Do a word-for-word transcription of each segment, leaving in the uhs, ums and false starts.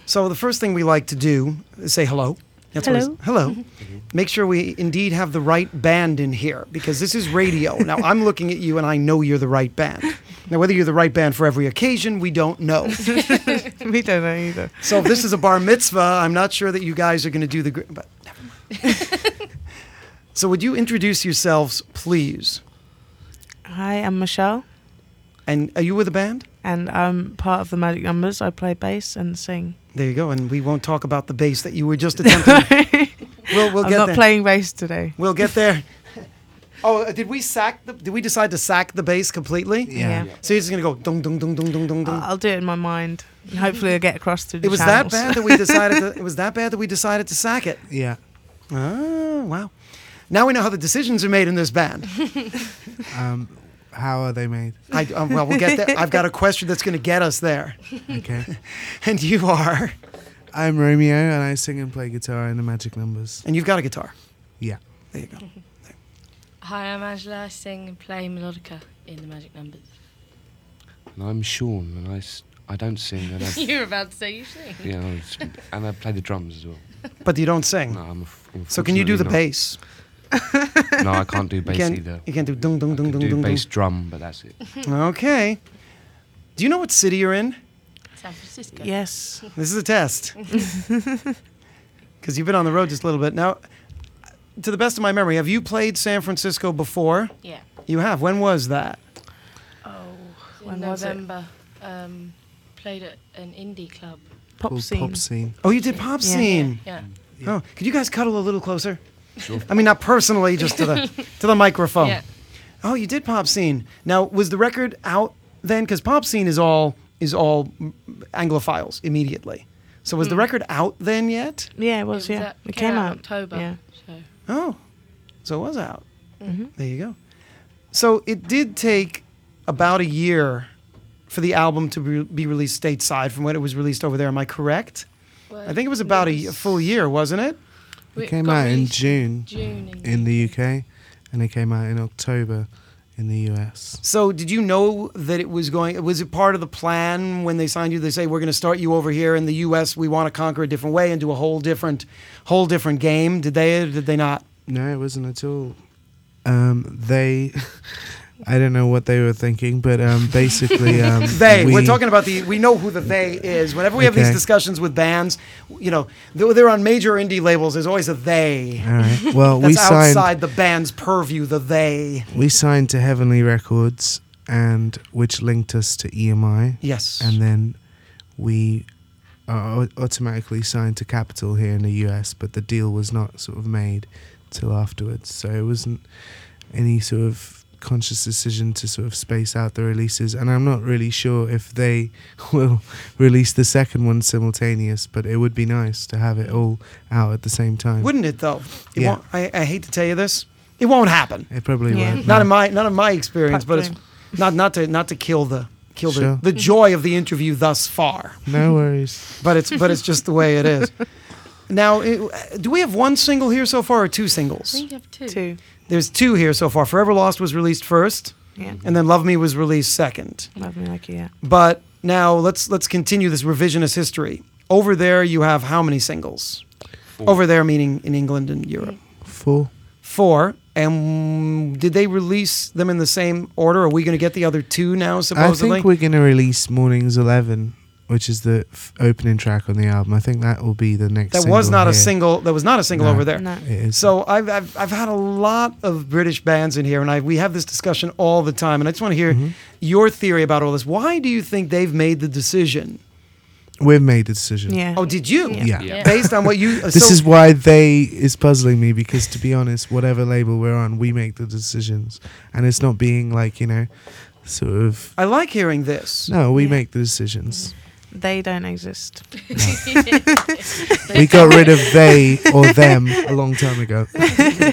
So the first thing we like to do is say hello. That's Hello. always- hello. Make sure we indeed have the right band in here because this is radio. Now, I'm looking at you and I know you're the right band. Now, whether you're the right band for every occasion, we don't know. We don't know either. So if this is a bar mitzvah, I'm not sure that you guys are going to do the... Gr- but never mind. So would you introduce yourselves, please? Hi, I'm Michelle, And are you with a band? and I'm part of the Magic Numbers. I play bass and sing. There you go. And we won't talk about the bass that you were just attempting. we'll we'll I'm get not there. playing bass today. We'll get there. Oh, uh, did we sack the? Did we decide to sack the bass completely? Yeah. So you're just gonna go dong dong dong dong dong dong dong. I- I'll do it in my mind. And hopefully I'll get across to the It was that channels. bad that we decided. To, it was that bad that we decided to sack it. Yeah. Oh wow! Now we know how the decisions are made in this band. Um, how are they made? I, um, well, we'll get there. I've got a question that's going to get us there. Okay. And you are, I'm Romeo, and I sing and play guitar in the Magic Numbers. and you've got a guitar. Yeah. There you go. Hi, I'm Angela. I sing and play melodica in the Magic Numbers. And I'm Sean, and I, s- I don't sing, and I, You were about to say you sing. yeah, I s- and I play the drums as well. But you don't sing. No, I'm af- So can you do the unfortunately bass? not. No, I can't do You bass can't, either. you can't do dung dung I dung can dung do dung. bass drum, but that's it. Okay. Do you know what city you're in? San Francisco. Yes. This is a test. Because you've been on the road just a little bit. Now, to the best of my memory, have you played San Francisco before? Yeah. You have. When was that? Oh, in When was it? November. Um, played at an indie club. Pop Called scene. Pop Scene. Oh, you did Pop Yeah. Scene. Yeah. Oh, could you guys cuddle a little closer? Sure. I mean, not personally, just to the to the microphone. Yeah. Oh, you did Pop Scene. Now, was the record out then? Because Pop Scene is all is all mm, Anglophiles immediately. So was the record out then yet? Yeah, it was, It was yeah. out- It came out. in October. Yeah. So. Oh, so it was out. Mhm. There you go. So it did take about a year for the album to be, be released stateside from when it was released over there. Am I correct? Well, I think it was about a, a full year, wasn't it? It came out in June June in, in the U K, and it came out in October in the U S. So did you know that it was going, was it part of the plan when they signed you? They say, we're going to start you over here in the U S. We want to conquer a different way and do a whole different, whole different game. Did they, or did they not? No, it wasn't at all. Um, they, I don't know what they were thinking, but um, basically, um, They, we, we're talking about the, we know who the they is. Whenever we have these Okay. discussions with bands, you know, they're, they're on major indie labels. There's always a they. All right. Well, we That's signed. outside the band's purview, the they. We signed to Heavenly Records, and which linked us to E M I, Yes. and then we are au- automatically signed to Capitol here in the U S. But the deal was not sort of made till afterwards, so it wasn't any sort of conscious decision to sort of space out the releases. And I'm not really sure if they will release the second one simultaneous, but it would be nice to have it all out at the same time. Wouldn't it though? It Yeah. won't, I, I hate to tell you this. It won't happen. It probably Yeah. won't. Not no. in my not in my experience, but it's Practically. not not to not to kill the kill Sure. the, the joy of the interview thus far. No worries. But it's but it's just the way it is. Now, it, do we have one single here so far or two I singles? think you have two. Two. There's two here so far. Forever Lost was released first, Yeah. and then Love Me was released second. Love me like you, yeah. But now let's let's continue this revisionist history. Over there, you have how many singles? Four. Over there, meaning in England and Europe. Four. Four. And did they release them in the same order? Are we going to get the other two now, I supposedly? think we're going to release Mornings eleven, which is the f- opening track on the album. I think that will be the next that single was not a here. single. That was not a single No. over there. No. It is. So I've, I've I've had a lot of British bands in here, and I we have this discussion all the time. And I just want to hear Mhm. your theory about all this. Why do you think they've made the decision? We've made the decision. Yeah. Oh, did you? Yeah. Yeah. Yeah. Based on what you. uh, This so- is why they is puzzling me, because to be honest, whatever label we're on, we make the decisions, and it's not being like, you know, sort of. I like hearing this. No, we Yeah. make the decisions. They don't exist. We got rid of they or them a long time ago.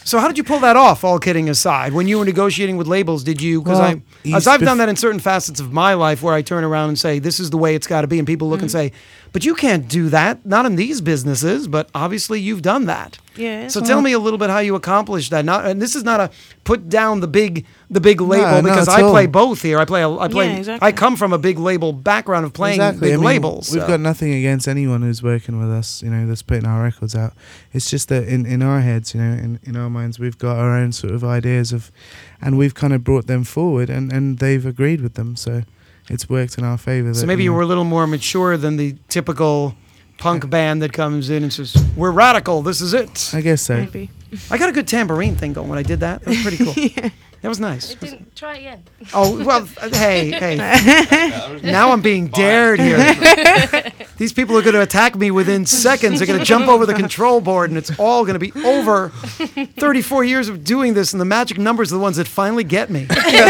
So how did you pull that off? All kidding aside, when you were negotiating with labels, did you? Because Well, I, he's as I've done bef- that in certain facets of my life, where I turn around and say, "This is the way it's got to be," and people look and say, "But you can't do that. Not in these businesses." But obviously, you've done that. Yeah. So tell me a little bit how you accomplished that. Not, and this is not a put down the big the big label not because at I play all. both here. I play a, I play Yeah, exactly. I come from a big label background of playing exactly. big I mean, labels. We've so. got nothing against anyone who's working with us, you know, that's putting our records out. It's just that in, in our heads, you know, in, in our minds, we've got our own sort of ideas of, and we've kind of brought them forward, and, and they've agreed with them. So it's worked in our favor. So that, maybe you know, were a little more mature than the typical punk band that comes in and says, "We're radical. This is it." I guess so. Maybe. I got a good tambourine thing going when I did that. That was pretty cool. Yeah. That was nice. It didn't. Try it again. Oh, well, hey, hey. Now I'm being dared here. These people are going to attack me within seconds. They're going to jump over the control board, and it's all going to be over. thirty-four years of doing this, and the magic numbers are the ones that finally get me.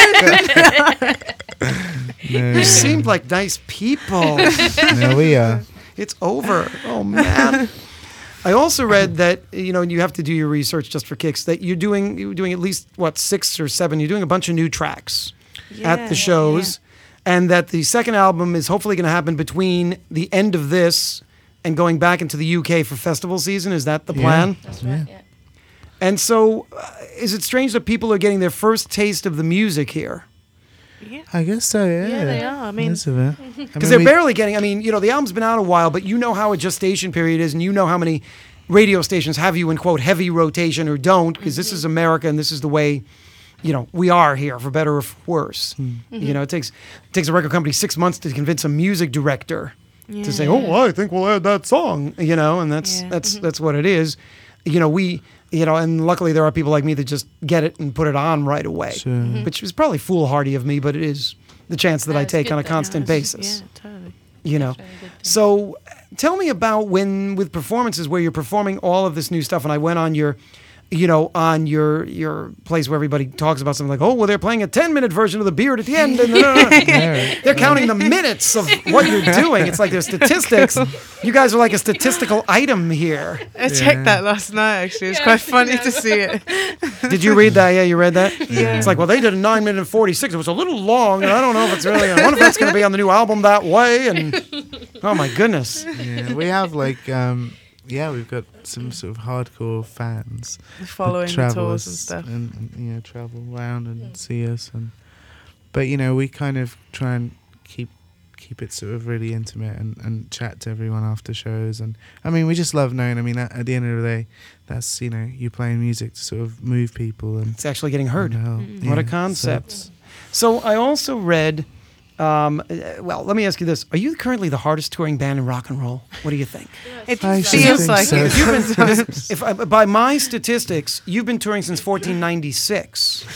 No, You seemed like nice people. no, we are. It's over. Oh, man. I also read that, you know, and you have to do your research just for kicks, that you're doing you're doing at least, what, six or seven, you're doing a bunch of new tracks at Yeah, the shows, and that the second album is hopefully going to happen between the end of this and going back into the U K for festival season. Is that the Yeah. plan? That's right. Yeah. And so uh, is it strange that people are getting their first taste of the music here? Yeah. I guess so, yeah. Yeah, they are. I mean, Most of it. Because they're barely getting, I mean, you know, the album's been out a while, but you know how a gestation period is, and you know how many radio stations have you in, quote, heavy rotation or don't, because this is America and this is the way, you know, we are here, for better or for worse. You know, it takes it takes a record company six months to convince a music director to say, "Oh, well, I think we'll add that song," you know, and that's Yeah. that's that's what it is. You know, we, you know, and luckily there are people like me that just get it and put it on right away, Sure. which is probably foolhardy of me, but it is the chance that No, I it's take good on a though. constant Yeah, it's- basis. Yeah, totally. You know, That's really good thing. so tell me about when with performances where you're performing all of this new stuff, and I went on your, you know, on your your place where everybody talks about something like, "Oh, well, they're playing a ten minute version of the Beard at the end," and Yeah. they're counting the minutes of what you're doing. It's like there's statistics. You guys are like a statistical item here. I checked that last night. Actually, it's Yeah, quite I've seen funny that to as see it. Did you read that? Yeah, you read that? Yeah. It's like, well, they did a nine minute and forty-six. It was a little long, and I don't know if it's really, I wonder if that's going to be on the new album that way. And oh my goodness. Yeah, we have like, um, yeah, we've got some sort of hardcore fans. that Following the travel tours and us stuff. and, and, you know, travel around and see us. And but you know, we kind of try and keep keep it sort of really intimate and, and chat to everyone after shows. And I mean, we just love knowing. I mean, at, at the end of the day, that's, you know, you playing music to sort of move people and It's actually getting heard. and help. What a Yeah, so concept. it's- So I also read, um, uh, well, let me ask you this. Are you currently the hardest touring band in rock and roll? What do you think? It I should feels think like so. it. You've been, if I, by my statistics, you've been touring since fourteen ninety-six.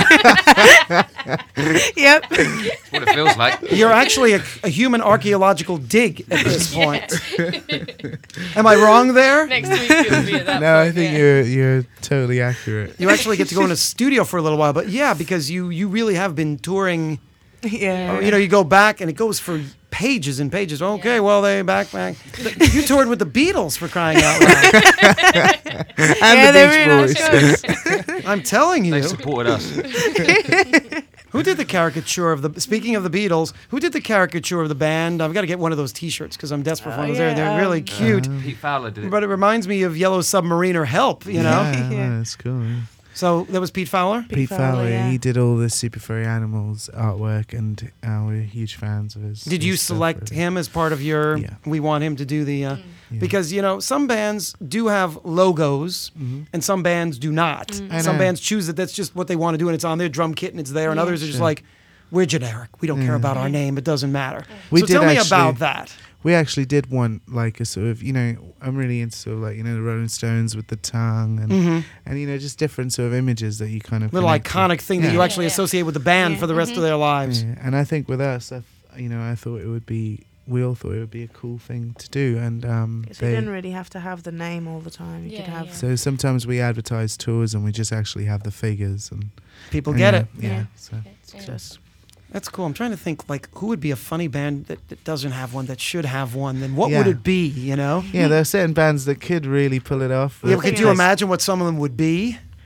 Yep. What it feels like. You're actually a, a human archaeological dig at this point. Am I wrong there? Next week it'll be at that No, I point, think yeah. you're you're totally accurate. You actually get to go in a studio for a little while, but yeah, because you you really have been touring. Yeah. You know, you go back and it goes for pages and pages. Okay, Yeah. well, they back back. You toured with the Beatles, for crying out loud. And Yeah, the they're Beach really Boys. nice I'm telling They you. supported us. Who did the caricature of the? Speaking of the Beatles, who did the caricature of the band? I've got to get one of those T-shirts because I'm desperate for Oh, one. They're they're yeah, really um, cute, Pete Fowler did it. but it reminds me of Yellow Submarine or Help. You know. Yeah, Yeah. no, it's cool. Yeah. So that was Pete Fowler. Pete, Fowler, yeah. he did all the Super Furry Animals artwork, and uh, we're huge fans of his. Did his you stuff, select really. him as part of your? Yeah. We want him to do the. Uh, Yeah. Because you know some bands do have logos Mhm. and some bands do not. I Some know. bands choose that that's just what they want to do and it's on their drum kit and it's there, and Yeah. others are just Sure. like, we're generic. We don't care Yeah. about our name. It doesn't matter. We so did tell me actually- about that. We actually did one like a sort of, you know, I'm really into sort of like, you know, the Rolling Stones with the tongue and Mhm. and you know, just different sort of images that you kind of Little connect with. iconic thing that Yeah. you Yeah, actually yeah. associate with the band Yeah. for the rest of their lives. Yeah. And I think with us, I th- you know, I thought it would be, we all thought it would be a cool thing to do, and um, So you they. didn't really have to have the name all the time. You Yeah, could have. yeah. So sometimes we advertise tours and we just actually have the figures and People and get yeah, it. Yeah. Yeah. So Yeah. Just That's cool. I'm trying to think like who would be a funny band that, that doesn't have one that should have one. Then what would Yeah. it be? You know? yeah, there are certain bands that could really pull it off. Yeah, but could you because- imagine what some of them would be?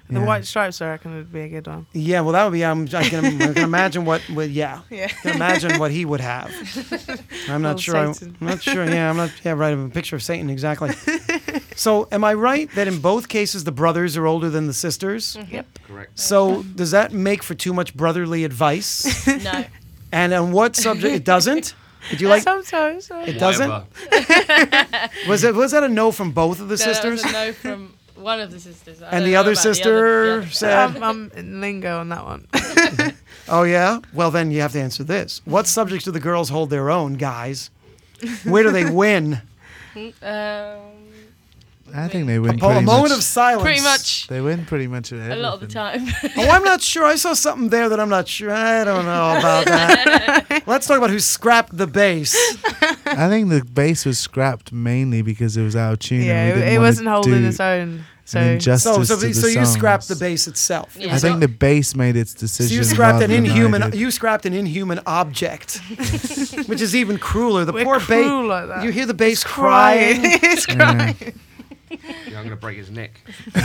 The Yeah. White Stripes, I reckon, would be a good one. Yeah, well, that would be. Um, I can, I can imagine what. Would, yeah, Yeah. I can imagine what he would have. I'm not Little sure. I, Satan. I'm not sure. Yeah, I'm not. Yeah, right. A picture of Satan, exactly. So, am I right that in both cases the brothers are older than the sisters? Yep. Correct. So, does that make for too much brotherly advice? No. And on what subject? It doesn't. Did you like? Sometimes. uh, It doesn't. Whatever. Was it? Was that a no from both of the No, that sisters? was a no from one of the sisters. I And don't the know other about sister the other, the said- I'm, I'm in lingo on that one. Oh yeah. Well, then you have to answer this. What subjects do the girls hold their own, guys? Where do they win? other. Um, I think they win Paul, a pretty moment much. of silence. pretty much They win pretty much at a everything. lot of the time. Oh, I'm not sure. I saw something there that I'm not sure. I don't know about that. Let's talk about who scrapped the bass. I think the bass was scrapped mainly because it was out of tune. yeah, and we it, didn't it wanna wasn't holding do its own. So an injustice So, so, to the so you scrapped the songs. bass itself. Yeah. I think So- the bass made its So decision. you scrapped rather an than I inhuman. did. You scrapped an inhuman object, which is even crueler. The we're poor cruel bass. like that. You hear the bass crying. crying. it's Yeah. crying. Yeah, I'm gonna break his neck.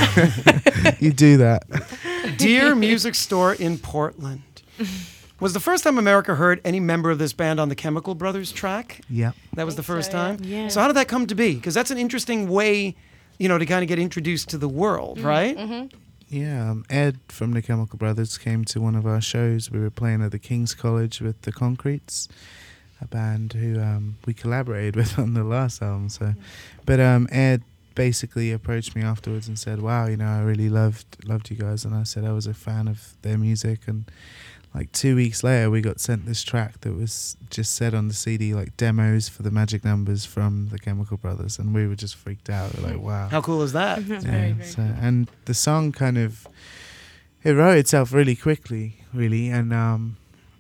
You do that. Dear Music Store in Portland. Was the first time America heard any member of this band on the Chemical Brothers track? Yeah. That was the Think first so, yeah. time? Yeah. So how did that come to be? Because that's an interesting way, you know, to kind of get introduced to the world, right? Mm-hmm. Yeah, um, Ed from the Chemical Brothers came to one of our shows. We were playing at the King's College with the Concretes, a band who um, we collaborated with on the last album. So, but um, Ed basically approached me afterwards and said, "Wow, you know, I really loved loved you guys." And I said I was a fan of their music. And like two weeks later, we got sent this track that was just said on the C D, like demos for the Magic Numbers from the Chemical Brothers, and we were just freaked out. We're like, wow. How cool is that? It's Yeah, very, very so, cool. and the song kind of it wrote itself really quickly, really, and um,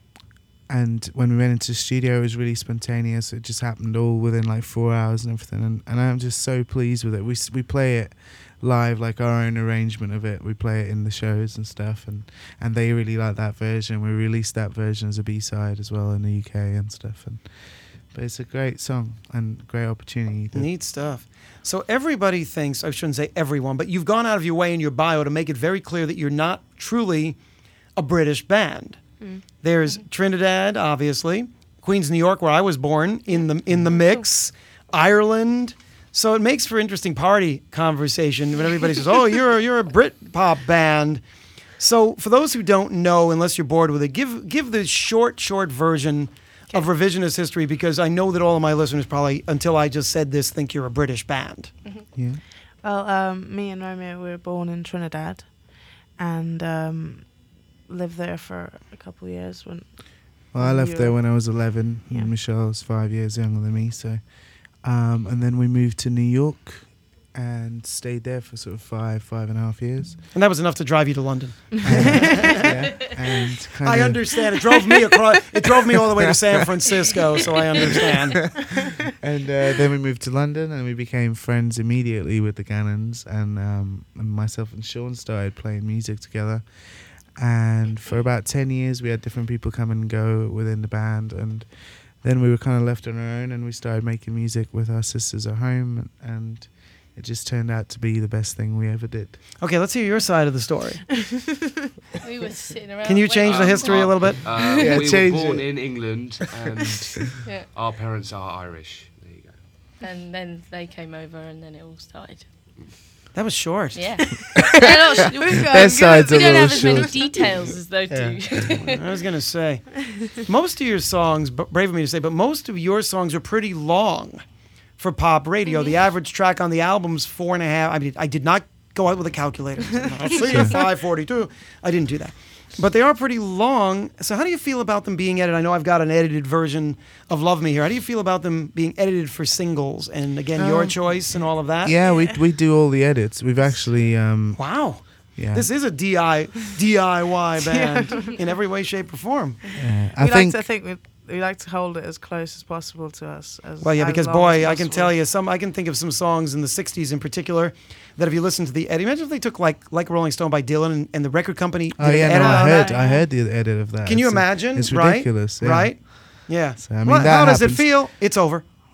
and when we went into the studio, it was really spontaneous. It just happened all within like four hours and everything, and, and I'm just so pleased with it. We s- we play it live, like our own arrangement of it. We play it in the shows and stuff, and and they really like that version. We released that version as a B-side as well in the U K and stuff, and but it's a great song and great opportunity. To, Neat stuff. So everybody thinks, I shouldn't say everyone, but you've gone out of your way in your bio to make it very clear that you're not truly a British band. There's Trinidad, obviously, Queens, New York, where I was born, in the in the mix, Ireland. So it makes for interesting party conversation when everybody says, "Oh, you're a, you're a Brit pop band." So for those who don't know, unless you're bored with it, give give the short short version of revisionist history, because I know that all of my listeners probably, until I just said this, think you're a British band. yeah. Well, um, me and Romeo were born in Trinidad, and um, lived there for a couple of years. When Well, I left there Europe. when I was eleven. Yeah. And Michelle was five years younger than me. So, um, and then we moved to New York and stayed there for sort of five, five and a half years. And that was enough to drive you to London. And, yeah, and kind I understand. It drove me across. It drove me all the way to San Francisco, so I understand. And uh, then we moved to London, and we became friends immediately with the Gannons. And, um, and myself and Sean started playing music together. And for about ten years, we had different people come and go within the band. And then we were kind of left on our own, and we started making music with our sisters at home. And it just turned out to be the best thing we ever did. Okay, let's hear your side of the story. We were sitting around. Can you change the Um, history a little bit? Uh, Yeah, we were change born it. in England, and Yeah. our parents are Irish. There you go. And then they came over, and then it all started. That was short. Yeah. They're not sh- we've got- Their side's we a don't little have as many short. details as those two. I was gonna say, most of your songs, b- brave of me to say, but most of your songs are pretty long for pop radio. The average track on the album's four and a half. I mean, I did not go out with a calculator. I'll see you five forty-two. I didn't do that. But they are pretty long. So how do you feel about them being edited? I know I've got an edited version of Love Me here. How do you feel about them being edited for singles? And again, your Um, choice and all of that? Yeah, we we do all the edits. We've actually, um, Wow. yeah. This is a D I Y band in every way, shape, or form. yeah. I we like think to think we we like to hold it as close as possible to us. As, Well, yeah, as because long boy, as I can possible. tell you some. I can think of some songs in the sixties in particular that if you listen to the edit, imagine if they took like like Rolling Stone by Dylan and, and the record company. Oh did yeah, an no, edit I on heard, that. I heard the edit of that. Can you It's, uh, imagine? It's right? ridiculous. Yeah. Right? Yeah. So, I mean, Well, that how does it happens. feel? It's over.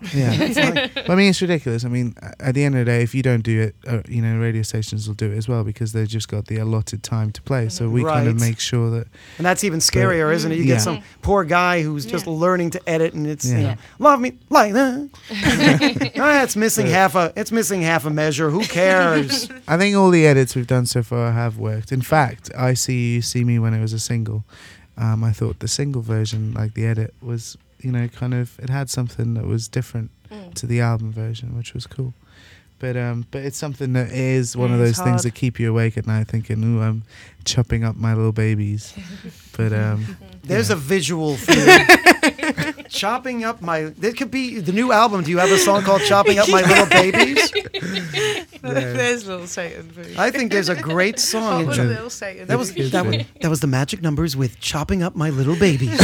Yeah. It's like- Well, I mean, it's ridiculous. I mean, a- at the end of the day, if you don't do it, uh, you know, radio stations will do it as well because they've just got the allotted time to play. So we kind of Right. make sure that. and that's even scarier, isn't it? You Yeah. get some poor guy who's just Yeah. learning to edit, and it's you Yeah. know, love me like that. Ah, it's missing half a. It's missing half a measure. Who cares? I think all the edits we've done so far have worked. In fact, I See You, See Me when it was a single, um, I thought the single version, like the edit, was, you know, kind of, it had something that was different Mm. to the album version, which was cool. But um, but it's something that is one Yeah, of it's those things hard. that keep you awake at night, thinking, "Ooh, I'm chopping up my little babies." But um, There's yeah. a visual for you. Chopping up my. There could be the new album. Do you have a song called "Chopping Up My Little Babies"? There's little Satan for you. I think there's a great song. What in a Ju- little Satan. That was It's that good, was, that was the Magic Numbers with "Chopping Up My Little Babies."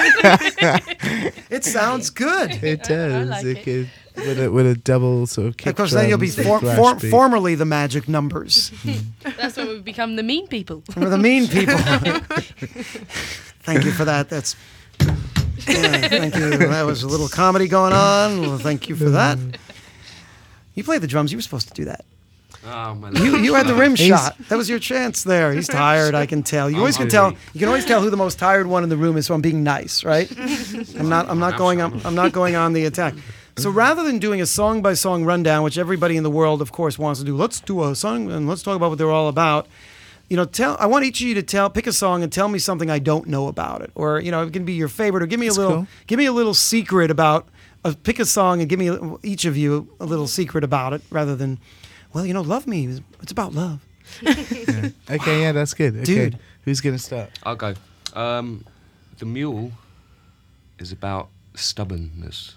It sounds good. It does. like it it. could, with a with a double sort of kick Of course, then you'll be drums and for, thrash for, beat. formerly the Magic Numbers. That's when we become the mean people. We're the mean people. Thank you for that. That's. Yeah, thank you. That was a little comedy going on. Well, thank you for that. You played the drums. You were supposed to do that. Oh, my You Lord. you had the rim He's- shot. That was your chance there. He's tired. I can tell. You always can tell. hungry. You can always tell who the most tired one in the room is from being nice, right? I'm not. I'm not going on. I'm not going on the attack. So rather than doing a song by song rundown, which everybody in the world, of course, wants to do, let's do a song and let's talk about what they're all about. You know, tell. I want each of you to tell, pick a song and tell me something I don't know about it, or you know, it can be your favorite, or give me a That's little, cool. give me a little secret about. Uh, pick a song and give me a- each of you a little secret about it, rather than, well, you know, love me. It's about love. Yeah. Okay, yeah, that's good. Okay. Dude. Who's gonna start? I'll go. Um, the mule is about stubbornness.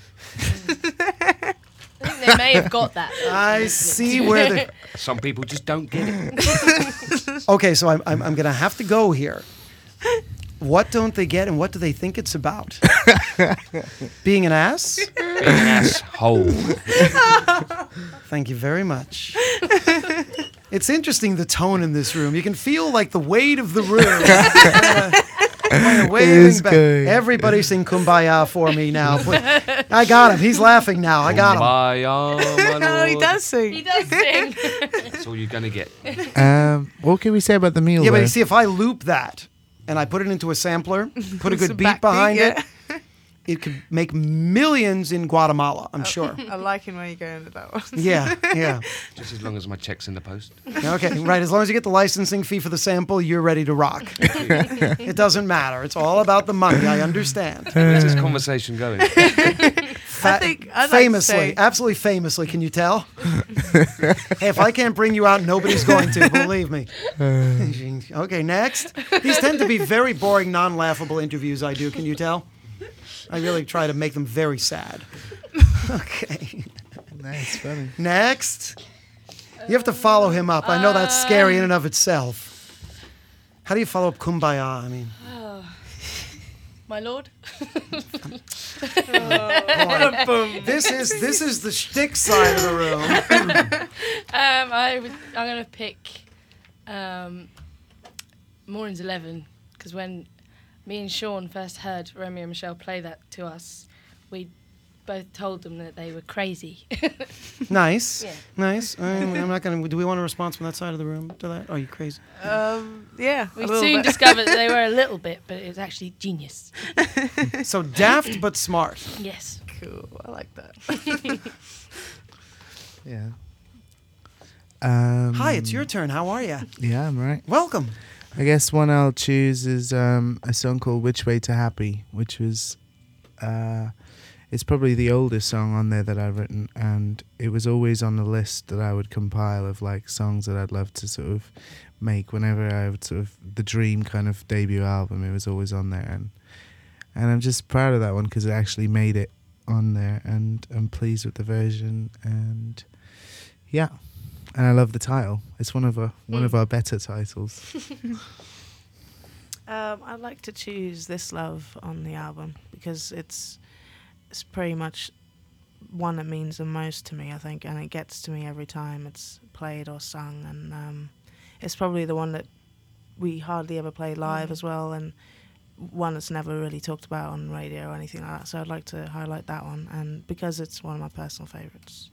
I think they may have got that. I see where the. Some people just don't get it. Okay, so I'm, I'm, I'm going to have to go here. What don't they get and what do they think it's about? Being an ass? Being an asshole. Thank you very much. It's interesting, the tone in this room. You can feel like the weight of the room. Uh, kind of waving is back. good. Everybody sing Kumbaya for me now. Please. I got him. He's laughing now. I got him. Kumbaya, my Oh, he lord. does sing. He does sing. That's all you're gonna get. Um, what can we say about the meal? Yeah, but though? you see, if I loop that and I put it into a sampler, put a good Some beat backbeat, behind yeah. it, it could make millions in Guatemala, I'm sure. I like it when you go into that one. Yeah, yeah. Just as long as my check's in the post. Okay, right. As long as you get the licensing fee for the sample, you're ready to rock. It doesn't matter. It's all about the money. I understand. Where's this conversation going? Fa- think I'd like to famously, say- absolutely famously, can you tell? Hey, if I can't bring you out, nobody's going to. Believe me. Okay, next. These tend to be very boring, non-laughable interviews I do. Can you tell? I really try to make them very sad. Okay. That's funny. Next. You have to follow him up. I know that's scary in and of itself. How do you follow up Kumbaya? I mean, My lord. this is this is the shtick side of the room. Um, I would, I'm gonna pick um, Maureen's Eleven because when me and Sean first heard Romeo and Michelle play that to us, we both told them that they were crazy. Nice, Yeah. nice. I'm, I'm not gonna. Do we want a response from that side of the room to that? Are you crazy? Um, yeah. we a little soon bit. discovered that they were a little bit, but it was actually genius. So daft but smart. Yes. Cool. I like that. Yeah. Um, Hi, it's your turn. How are you? Yeah, I'm right. Welcome. I guess one I'll choose is um, a song called "Which Way to Happy," which was, uh, it's probably the oldest song on there that I've written, and it was always on the list that I would compile of like songs that I'd love to sort of make whenever I would sort of the dream kind of debut album. It was always on there, and and I'm just proud of that one because it actually made it on there, and I'm pleased with the version, and yeah. And I love the title. It's one of our one of our better titles. Um, I'd like to choose "This Love" on the album because it's it's pretty much one that means the most to me, I think, and it gets to me every time it's played or sung, and um, it's probably the one that we hardly ever play live as well, and one that's never really talked about on radio or anything like that. So I'd like to highlight that one, and because it's one of my personal favourites.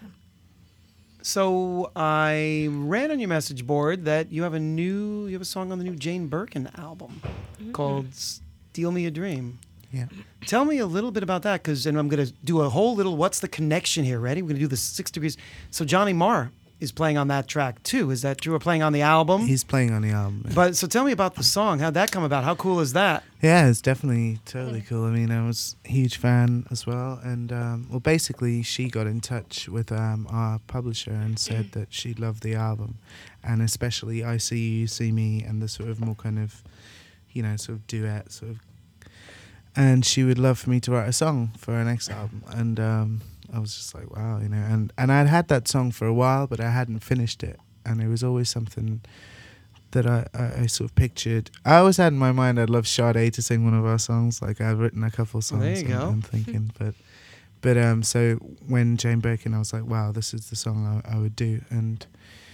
So I read on your message board that you have a new, you have a song on the new Jane Birkin album Mm-hmm. called "Steal Me a Dream." Yeah. Tell me a little bit about that, because and I'm going to do a whole little. What's the connection here? Ready? We're going to do the six degrees. So Johnny Marr is playing on that track too. Is that true? Or playing on the album? He's playing on the album. yeah. But so tell me about the song. How'd that come about? How cool is that? Yeah, it's definitely totally cool. I mean, I was a huge fan as well. And, um, well, basically, she got in touch with um, our publisher and said that she loved the album. And especially I See You, You See Me, and the sort of more kind of, you know, sort of duet sort of. And she would love for me to write a song for her next album. And um, I was just like, wow, you know. And, and I'd had that song for a while, but I hadn't finished it. And it was always something that I, I, I sort of pictured. I always had in my mind I'd love Sade to sing one of our songs. Like I've written a couple of Well, songs. there you and go. I'm thinking, but but um, so when Jane Birkin, I was like, wow, this is the song I, I would do. And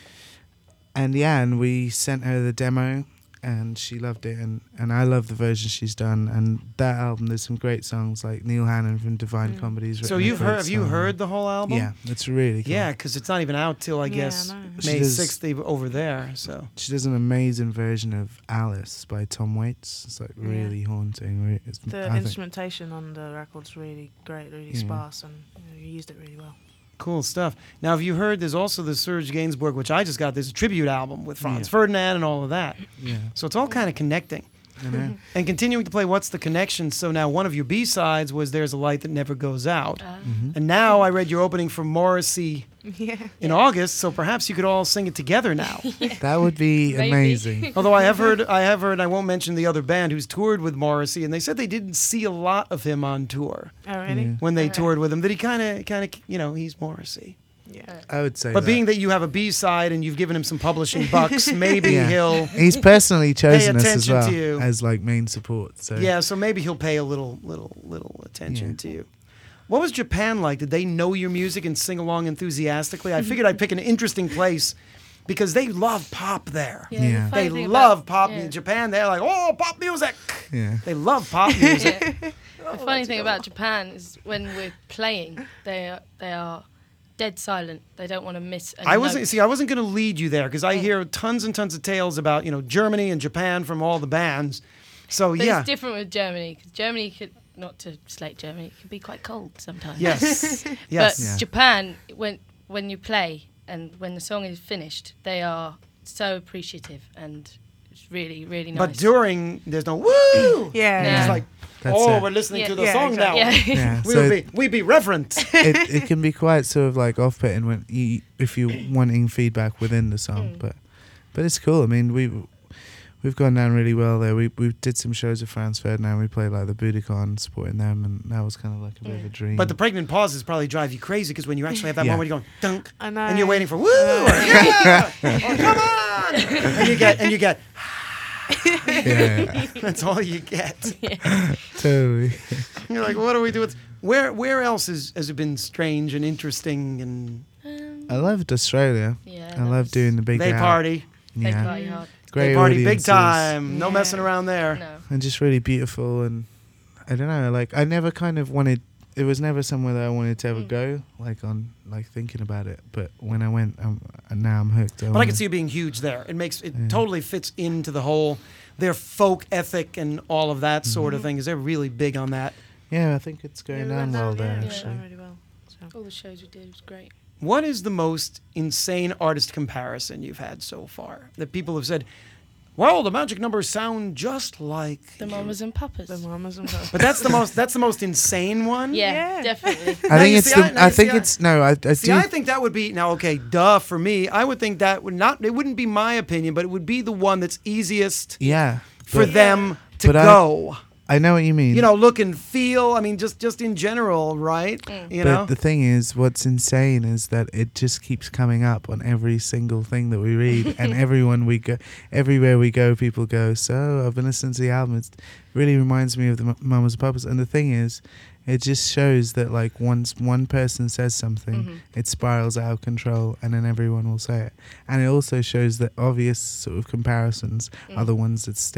and yeah, and we sent her the demo, and she loved it, and, and I love the version she's done. And that album, there's some great songs like Neil Hannon from Divine Mm. Comedies. So you've heard? Have you heard the whole album? Yeah, it's really cool. Yeah, because it's not even out till I Yeah, guess I know. May She does- sixth over there. So She does an amazing version of Alice by Tom Waits. It's like Yeah. really haunting. Re- It's, The I think- instrumentation on the record's really great, really Yeah. sparse, and you, know, you used it really well. cool stuff. Now, have you heard? There's also the Serge Gainsbourg, which I just got. There's a tribute album with Franz Yeah. Ferdinand and all of that. Yeah, So it's all kind of connecting. I know. And continuing to play What's the Connection? So now one of your B-sides was There's a Light That Never Goes Out. Uh, Mhm. And now I read your opening for Morrissey Yeah. in August, so perhaps you could all sing it together now. That would be Maybe. amazing. Although I have heard, I have heard, I won't mention the other band who's toured with Morrissey, and they said they didn't see a lot of him on tour Oh, really? Yeah. when they Alright. toured with him. That he kind of, kind of, you know, he's Morrissey. Yeah. I would say. But that. being that you have a B-side and you've given him some publishing bucks, maybe Yeah. he'll, he's personally chosen us as attention well to you. as like main support. So yeah. So maybe he'll pay a little, little, little attention Yeah. to you. What was Japan like? Did they know your music and sing along enthusiastically? I figured I'd pick an interesting place because they love pop there. yeah, Yeah. the funny They thing love about, pop yeah. music. In Japan, they're like, oh, pop music. yeah, They love pop music. Yeah. The funny thing about Japan is when we're playing, they are, they are dead silent. They don't want to miss a I wasn't note. see. I wasn't going to lead you there because I hear tons and tons of tales about you know Germany and Japan from all the bands. So But yeah, it's different with Germany, because Germany could, not to slate Germany, it can be quite cold sometimes. yes, yes. But Yeah. Japan, when when you play and when the song is finished, they are so appreciative, and it's really, really nice. But during there's no woo. Yeah. Yeah. It's like That's oh, it. we're listening Yeah. to the Yeah, song exactly. now. yeah. yeah. We So will be we be reverent. it it can be quite sort of like off-putting when you if you're wanting feedback within the song, Mm. but but it's cool. I mean, we we've gone down really well there. We we did some shows with Franz Ferdinand. We played like the Budokan, supporting them, and that was kind of like a bit of a dream. But the pregnant pauses probably drive you crazy because when you actually have that Yeah. moment, you're going dunk, I know. and you're waiting for woo, or, yeah, or come on, and you get and you get. yeah, That's all you get. totally. You're like, what do we do with? Where where else is, has it been strange and interesting and Um, I loved Australia. yeah, I that love was- doing the big they out. party? They Yeah, party hard. great They party big audiences. time. No Yeah. messing around there. No. and just really beautiful. And I don't know, like I never kind of wanted. It was never somewhere that I wanted to ever Mm. go, like on like thinking about it. But when I went, um, and now I'm hooked. But I wanna- can see it being huge there. It makes it Yeah. totally fits into the whole their folk ethic and all of that sort of thing. Is they're really big on that. Yeah, I think it's Yeah, going we down went well down, there. yeah, Yeah. Actually, done really well. So. All the shows we did was great. What is the most insane artist comparison you've had so far that people have said, "Well, the Magic Numbers sound just like The Mamas and Papas. The mamas and papas. But that's the most that's the most insane one. yeah, Yeah. definitely. I Now think you it's see, the. I- now I, you think see, I- it's no. I, I See, do. I think that would be now okay. Duh, for me, I would think that would not. It wouldn't be my opinion, but it would be the one that's easiest yeah, for but them to But I- go. I know what you mean. You know, look and feel. I mean, just just in general, right? You but know. the thing is, what's insane is that it just keeps coming up on every single thing that we read, and everyone we go, everywhere we go, people go. So I've been listening to the album. It really reminds me of the M- Mamas and Papas. And the thing is, it just shows that like once one person says something, Mhm. it spirals out of control, and then everyone will say it. And it also shows that obvious sort of comparisons are the ones that stick.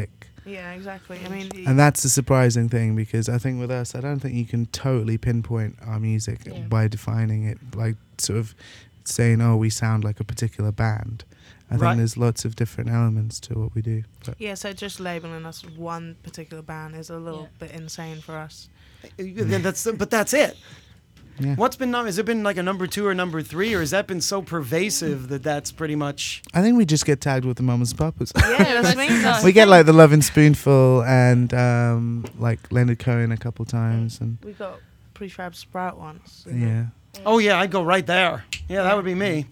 Yeah, exactly. I mean, And that's the surprising thing, because I think with us, I don't think you can totally pinpoint our music Yeah. by defining it, like sort of saying, oh, we sound like a particular band. I Right. think there's lots of different elements to what we do. But yeah, so just labeling us one particular band is a little Yeah. bit insane for us. Then that's but that's it. yeah, What's been num- has it been like a number two or number three, or has that been so pervasive that that's pretty much? I think we just get tagged with the mamas and papas. Yeah, that's me. That's we the get thing. like the Lovin' Spoonful and um, like Leonard Cohen a couple times, and We got Prefab Sprout once. yeah. Oh yeah, I'd go right there. Yeah, that would be me.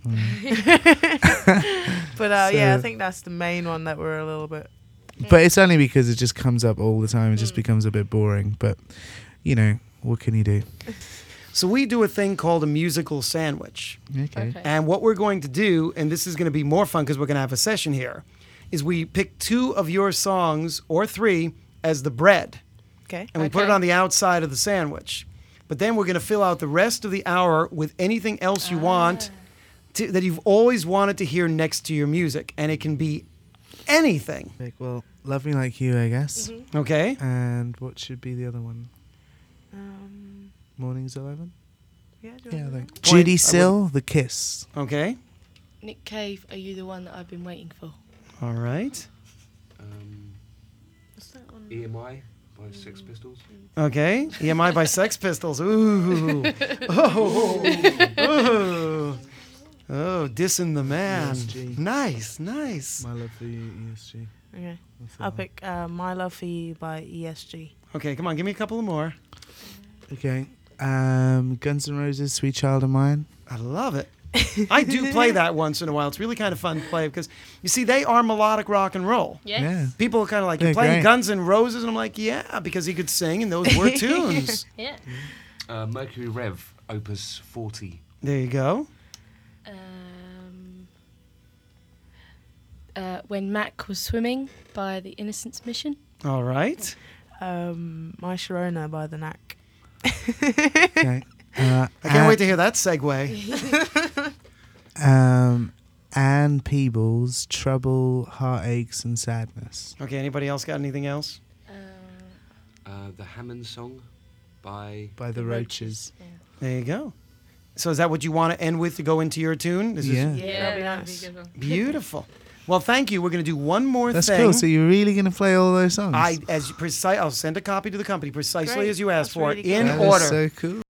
But uh, yeah, I So- think that's the main one that we're a little bit. But it's only because it just comes up all the time. It just Mm. becomes a bit boring. But you know, what can you do? So we do a thing called a musical sandwich. Okay. Okay. And what we're going to do, and this is going to be more fun because we're going to have a session here, is we pick two of your songs or three as the bread, Okay. and we put it Okay. on the outside of the sandwich. But then we're going to fill out the rest of the hour with anything else you want to, that you've always wanted to hear next to your music, and it can be anything. Like, well, Love Me Like You, I guess. Mm-hmm. Okay. And what should be the other one? Um, Mornings eleven. yeah. Do you Yeah, I want to think. do Point, Judy I would- Sill, The Kiss. Okay. Nick Cave, are you the one that I've been waiting for? All right. Um, What's that one? E M I by Sex Pistols. Okay. E M I by Sex Pistols. Ooh. Oh. Oh. Oh, dissing the man. E S G. Nice, nice. My Love for You, E S G. Okay. What's that I'll one? pick uh, My Love for You by E S G. Okay, come on, give me a couple of more. Okay. Um, Guns N' Roses, Sweet Child of Mine. I love it. I do play that once in a while. It's really kind of fun to play because, you see, they are melodic rock and roll. Yes. Yeah. People are kind of like, They're you're playing great. Guns N' Roses, and I'm like, yeah, because he could sing and those were tunes. Yeah. Uh, Mercury Rev, Opus forty. There you go. Um, uh, when Mac was swimming by the Innocence Mission. All right. Um, My Sharona by The Knack. Okay. Uh, I can't wait to hear that segue. Um, Anne Peebles, Trouble, Heartaches, and Sadness. Okay, anybody else got anything else? Uh, Uh, the Hammond Song by. By the Roaches. Yeah. There you go. So is that what you want to end with to go into your tune? This Yeah. is Yeah, Yeah, that'd be that'd nice. be a good one. beautiful. Well, thank you. We're going to do one more That's thing. cool. So you're really going to play all those songs? I as precise. I'll send a copy to the company precisely Great. as you asked That's for, really in cool. That is order. so cool.